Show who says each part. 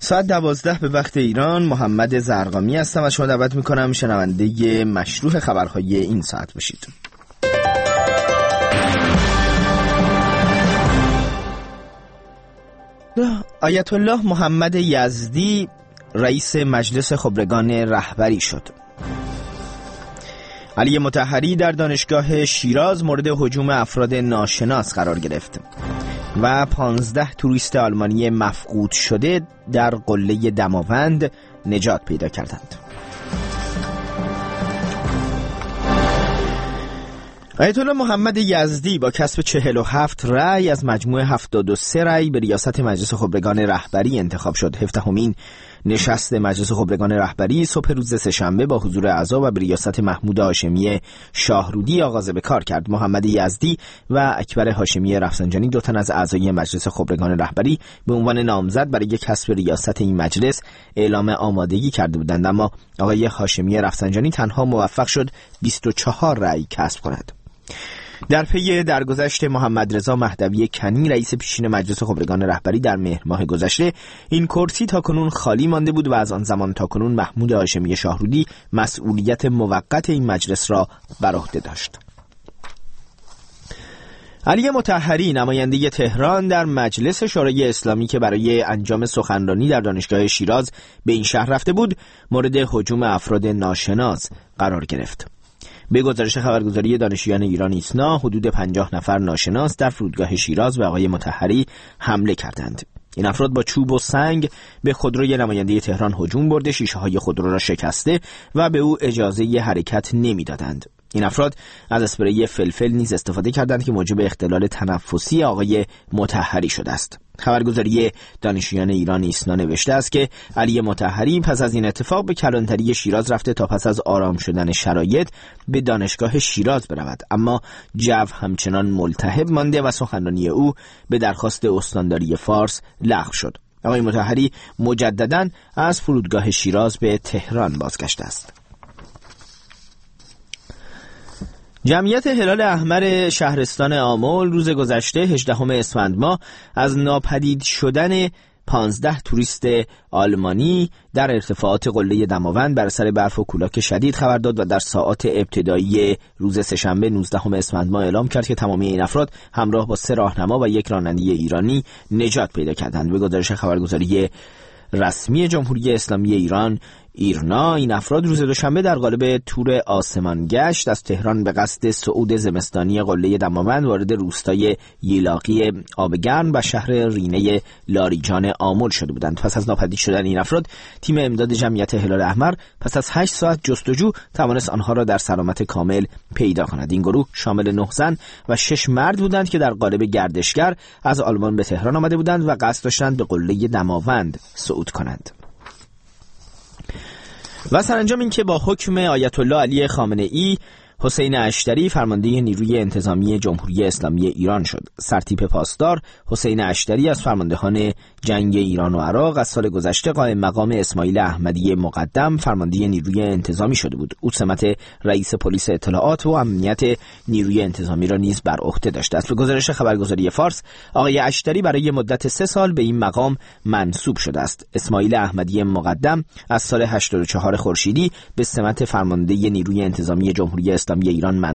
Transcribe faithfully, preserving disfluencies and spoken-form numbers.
Speaker 1: ساعت دوازده به وقت ایران. محمد زرقامی هستم و شما دعوت میکنم شنونده مشروح خبرهای این ساعت باشید. آیت الله محمد یزدی رئیس مجلس خبرگان رهبری شد. علی مطهری در دانشگاه شیراز مورد هجوم افراد ناشناس قرار گرفت و پانزده توریست آلمانی مفقود شده در قله دماوند نجات پیدا کردند. آیت الله محمد یزدی با کسب چهل و هفت رأی از مجموع هفتاد و سه رأی به ریاست مجلس خبرگان رهبری انتخاب شد. هفدهمین نشست مجلس خبرگان رهبری صبح روز سه‌شنبه با حضور اعضا و به ریاست محمود هاشمی شاهرودی آغاز به کار کرد. محمد یزدی و اکبر هاشمی رفسنجانی، دو تن از اعضای مجلس خبرگان رهبری، به عنوان نامزد برای کسب ریاست این مجلس اعلام آمادگی کرده بودند، اما آقای هاشمی رفسنجانی تنها موفق شد بیست و چهار رأی کسب کند. در پی درگذشت محمد رضا مهدوی کنی رئیس پیشین مجلس خبرگان رهبری در مهر ماه گذشته، این کرسی تاکنون خالی مانده بود و از آن زمان تاکنون محمود هاشمی شاهرودی مسئولیت موقت این مجلس را بر عهده داشت. علی مطهری نماینده تهران در مجلس شورای اسلامی که برای انجام سخنرانی در دانشگاه شیراز به این شهر رفته بود، مورد هجوم افراد ناشناس قرار گرفت. به گزارش خبرگزاری دانشجویان ایران ایسنا، حدود پنجاه نفر ناشناس در فرودگاه شیراز به آقای مطهری حمله کردند. این افراد با چوب و سنگ به خودروی نماینده تهران هجوم برده، شیشه‌های خودرو را شکسته و به او اجازه حرکت نمی‌دادند. این افراد از اسپری فلفل نیز استفاده کردند که موجب اختلال تنفسی آقای مطهری شده است. خبرگزاری دانشجویان ایران ایسنا نوشته است که علی مطهری پس از این اتفاق به کلانتری شیراز رفته تا پس از آرام شدن شرایط به دانشگاه شیراز برود، اما جو همچنان ملتهب مانده و سخنرانی او به درخواست استانداری فارس لغو شد. آقای مطهری مجدداً از فرودگاه شیراز به تهران بازگشته است. جمعیت هلال احمر شهرستان آمل روز گذشته هجدهم اسفند ماه از ناپدید شدن پانزده توریست آلمانی در ارتفاعات قله دماوند بر اثر برف و کولاک شدید خبر داد و در ساعات ابتدایی روز سه‌شنبه نوزدهم اسفند ماه اعلام کرد که تمامی این افراد همراه با سه راهنما و یک راننده ایرانی نجات پیدا کردند. به گزارش خبرگزاری رسمی جمهوری اسلامی ایران ایرنا، این افراد روز دوشنبه در قالب تور آسمان گشت از تهران به قصد صعود زمستانی قله دماوند وارد روستای یلاقی آبگرم و شهر رینه لاریجان آمل شده بودند. پس از ناپدید شدن این افراد، تیم امداد جمعیت هلال احمر پس از هشت ساعت جستجو توانست آنها را در سلامت کامل پیدا کند. این گروه شامل نه زن و شش مرد بودند که در قالب گردشگر از آلمان به تهران آمده بودند و قصد داشتند به قله دماوند صعود کنند. و سرانجام این که با حکم آیت الله علی خامنه ای، حسین اشتری فرمانده نیروی انتظامی جمهوری اسلامی ایران شد. سرتیپ پاسدار حسین اشتری از فرماندهان جنگ ایران و عراق از سال گذشته قائم مقام اسماعیل احمدی مقدم فرمانده نیروی انتظامی شده بود. او سمت رئیس پلیس اطلاعات و امنیت نیروی انتظامی را نیز بر عهده داشته است. به گزارش خبرگزاری فارس، آقای اشتری برای مدت سه سال به این مقام منصوب شده است. اسماعیل احمدی مقدم از سال هشتاد و چهار خورشیدی به سمت فرمانده نیروی انتظامی جمهوری اسلامی ایران منصوب